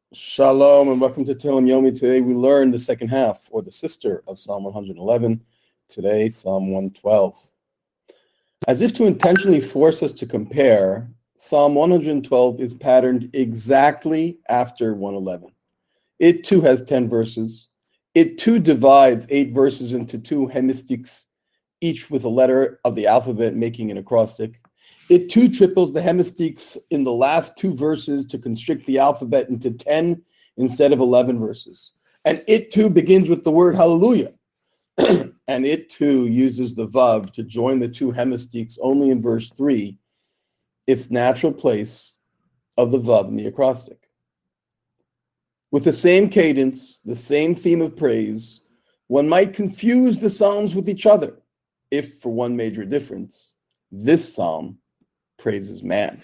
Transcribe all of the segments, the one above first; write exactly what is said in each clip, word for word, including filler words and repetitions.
Shalom and welcome to Tehillim Yomi. Today we learn the second half, or the sister of Psalm one hundred eleven. Today, Psalm one twelve. As if to intentionally force us to compare, Psalm one hundred twelve is patterned exactly after one eleven. It too has ten verses. It too divides eight verses into two hemistichs, each with a letter of the alphabet making an acrostic. It too triples the hemistichs in the last two verses to constrict the alphabet into ten instead of eleven verses. And it too begins with the word hallelujah. And it too uses the vav to join the two hemistichs only in verse three, its natural place of the vav in the acrostic. With the same cadence, the same theme of praise, one might confuse the psalms with each other, if for one major difference, this psalm praises man.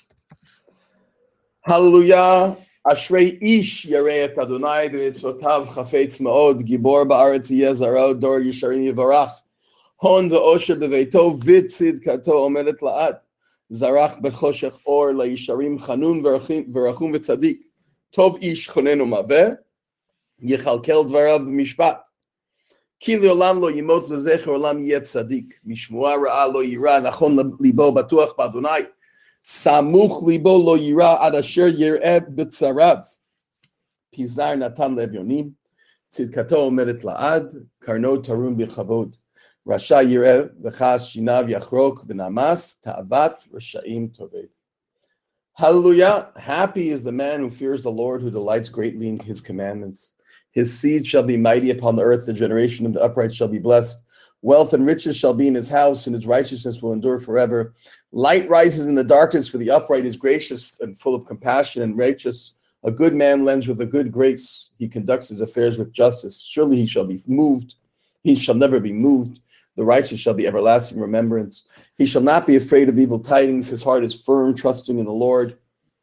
Hallelujah. Ashrei ish yarei et Adonai b'mitzvotav chafetz ma'od gibor ba'aretz yeh zaro dor yisharim yivarach hon ve'osher b'veito v'tzidkato omedet la'ad zarach b'choshech or la'yisharim chanun v'rachum v'tzadik tov ish chonen u'maveh yechalkel dvarav b'mishpat ki le'olam lo yimot lezecher olam yeh tzadik mishmua ra'a lo yira nachon libo batuach b'Adonai Samuch libo lo yira ad asher yireh b'tzarav. Pizar natan levyonim. Tzidkato omedet la'ad. Karno tarun b'chavod. Rasha yireh v'chas shinav yachrok v'namas ta'avat rashaim toved. Hallelujah. Happy is the man who fears the Lord, who delights greatly in his commandments. His seed shall be mighty upon the earth. The generation of the upright shall be blessed. Wealth and riches shall be in his house, and his righteousness will endure forever. Light rises in the darkness, for the upright is gracious and full of compassion and righteous. A good man lends with a good grace. He conducts his affairs with justice. Surely he shall be moved. He shall never be moved. The righteous shall be everlasting remembrance. He shall not be afraid of evil tidings. His heart is firm, trusting in the Lord.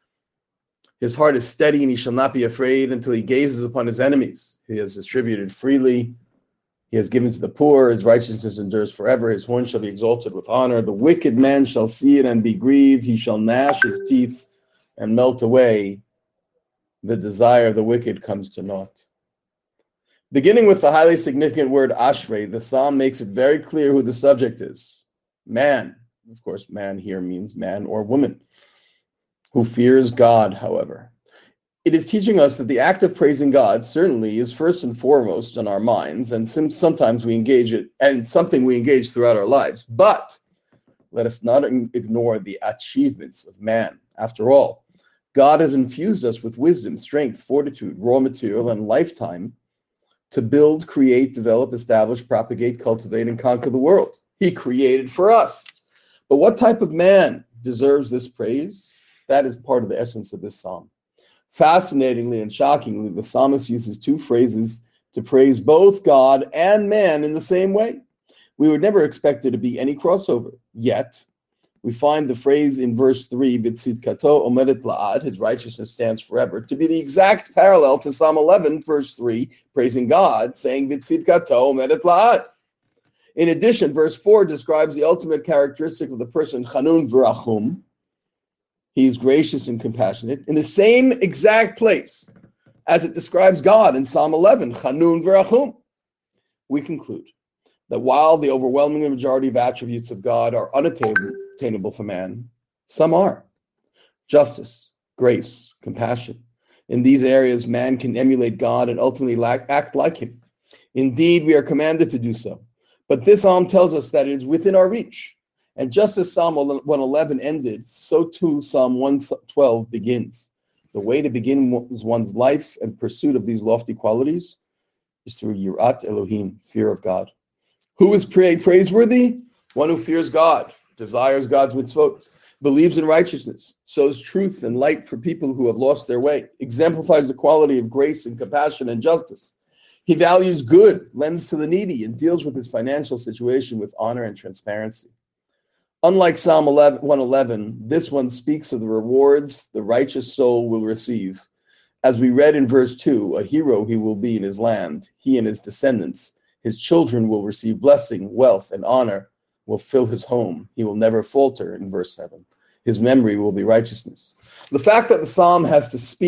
His heart is steady, and he shall not be afraid until he gazes upon his enemies. He has distributed freely. He has given to the poor. His righteousness endures forever. His horn shall be exalted with honor. The wicked man shall see it and be grieved. He shall gnash his teeth and melt away. The desire of the wicked comes to naught. Beginning with the highly significant word ashrei, the psalm makes it very clear who the subject is. Man. Of course, man here means man or woman. Who fears God, however. It is teaching us that the act of praising God certainly is first and foremost in our minds, and sometimes we engage it, and something we engage throughout our lives. But let us not ignore the achievements of man. After all, God has infused us with wisdom, strength, fortitude, raw material, and lifetime to build, create, develop, establish, propagate, cultivate, and conquer the world. He created for us. But what type of man deserves this praise? That is part of the essence of this psalm. Fascinatingly and shockingly, the psalmist uses two phrases to praise both God and man in the same way. We would never expect there to be any crossover. Yet, we find the phrase in verse three, V'tzidkato omedet la'ad, his righteousness stands forever, to be the exact parallel to Psalm eleven, verse three, praising God, saying V'tzidkato omedet la'ad. In addition, verse four describes the ultimate characteristic of the person, chanun v'rachum. He is gracious and compassionate in the same exact place as it describes God in Psalm eleven, Chanun v'rachum. We conclude that while the overwhelming majority of attributes of God are unattainable for man, some are. Justice, grace, compassion. In these areas, man can emulate God and ultimately act like him. Indeed, we are commanded to do so. But this psalm tells us that it is within our reach. And just as Psalm one eleven ended, so too Psalm one twelve begins. The way to begin one's life and pursuit of these lofty qualities is through Yirat Elohim, fear of God. Who is praiseworthy? One who fears God, desires God's mitzvot, believes in righteousness, sows truth and light for people who have lost their way, exemplifies the quality of grace and compassion and justice. He values good, lends to the needy, and deals with his financial situation with honor and transparency. Unlike Psalm one eleven, this one speaks of the rewards the righteous soul will receive. As we read in verse two, a hero he will be in his land, he and his descendants. His children will receive blessing, wealth, and honor will fill his home. He will never falter, in verse seven. His memory will be righteousness. The fact that the psalm has to speak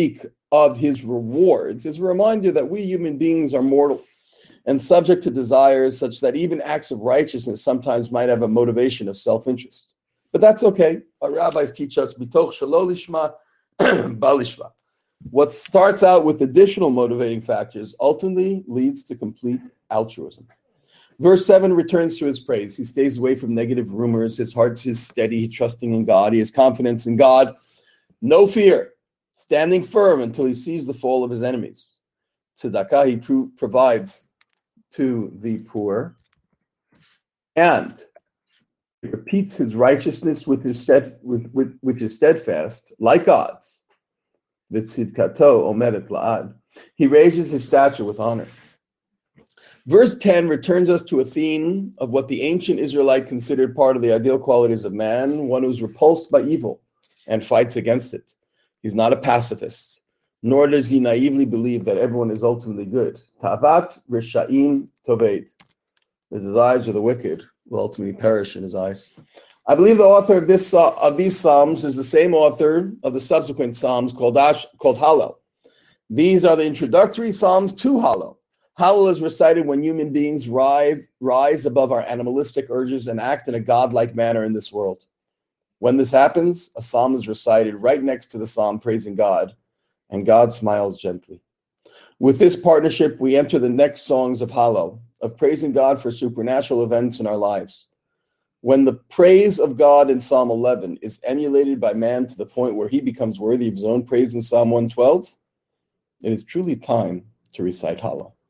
of his rewards is a reminder that we human beings are mortal and subject to desires such that even acts of righteousness sometimes might have a motivation of self-interest. But that's okay. Our rabbis teach us, bitoch shelo lishma, balishma. What starts out with additional motivating factors ultimately leads to complete altruism. Verse seven returns to his praise. He stays away from negative rumors. His heart is steady, trusting in God. He has confidence in God. No fear, standing firm until he sees the fall of his enemies. Tzedakah he pro- provides to the poor, and he repeats his righteousness with his stead, with, with, which is steadfast, like God's. V'tzidkato omedet la'ad. He raises his stature with honor. Verse ten returns us to a theme of what the ancient Israelite considered part of the ideal qualities of man, one who's repulsed by evil and fights against it. He's not a pacifist, nor does he naively believe that everyone is ultimately good. Tavat risha'im toved. The desires of the wicked will ultimately perish in his eyes. I believe the author of this uh, of these psalms is the same author of the subsequent psalms called Ash, called Hallel. These are the introductory psalms to Hallel. Hallel is recited when human beings rise, rise above our animalistic urges and act in a godlike manner in this world. When this happens, a psalm is recited right next to the psalm praising God, and God smiles gently. With this partnership, we enter the next songs of Hallel, of praising God for supernatural events in our lives. When the praise of God in Psalm eleven is emulated by man to the point where he becomes worthy of his own praise in Psalm one twelve, it is truly time to recite Hallel.